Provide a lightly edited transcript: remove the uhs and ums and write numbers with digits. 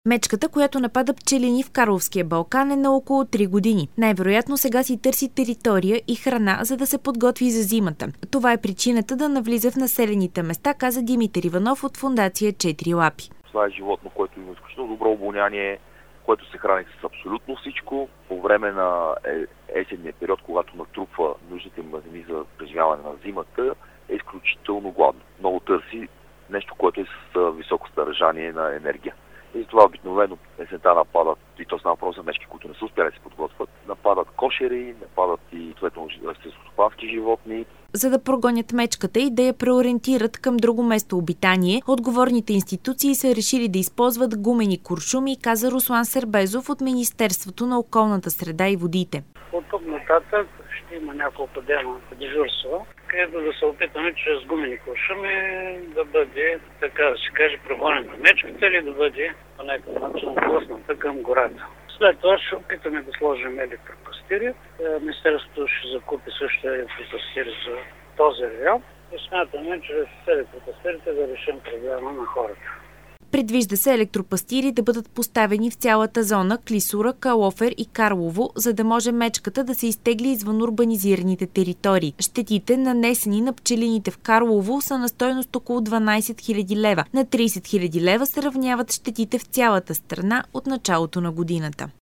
Мечката, която напада пчелини в Карловския Балкан, е на около 3 години. Най-вероятно сега си търси територия и храна, за да се подготви за зимата. Това е причината да навлиза в населените места, каза Димитър Иванов от фондация Четири лапи. Това е животно, което има изключително добро обоняние, което се храни с абсолютно всичко. По време на есенния период, когато натрупва нужните мазнини за преживяване на зимата, е изключително гладно. Много търси нещо, което е с високо съдържание на енергия. И затова обикновено есента нападат, и то става въпрос за мечки, които не са успяли да се подготвят, нападат кошери, нападат и селскостопански животни. За да прогонят мечката и да я преориентират към друго местообитание, отговорните институции са решили да използват гумени куршуми, каза Руслан Сербезов от Министерството на околната среда и водите. От тук нататък ще има няколко дена дежурства, където да се опитаме чрез гумени куршуми да бъде, така да се каже, прогонена мечката или да бъде по някакъв начин отблъсната към гората. След това ще опитаме да сложим електропастири. Министерството ще закупи също електропастири за този район и смятаме чрез електропастирите да решим проблема на хората. Предвижда се електропастири да бъдат поставени в цялата зона Клисура, Калофер и Карлово, за да може мечката да се изтегли извън урбанизираните територии. Щетите, нанесени на пчелините в Карлово, са на стойност около 12 000 лева. На 30 000 лева се равняват щетите в цялата страна от началото на годината.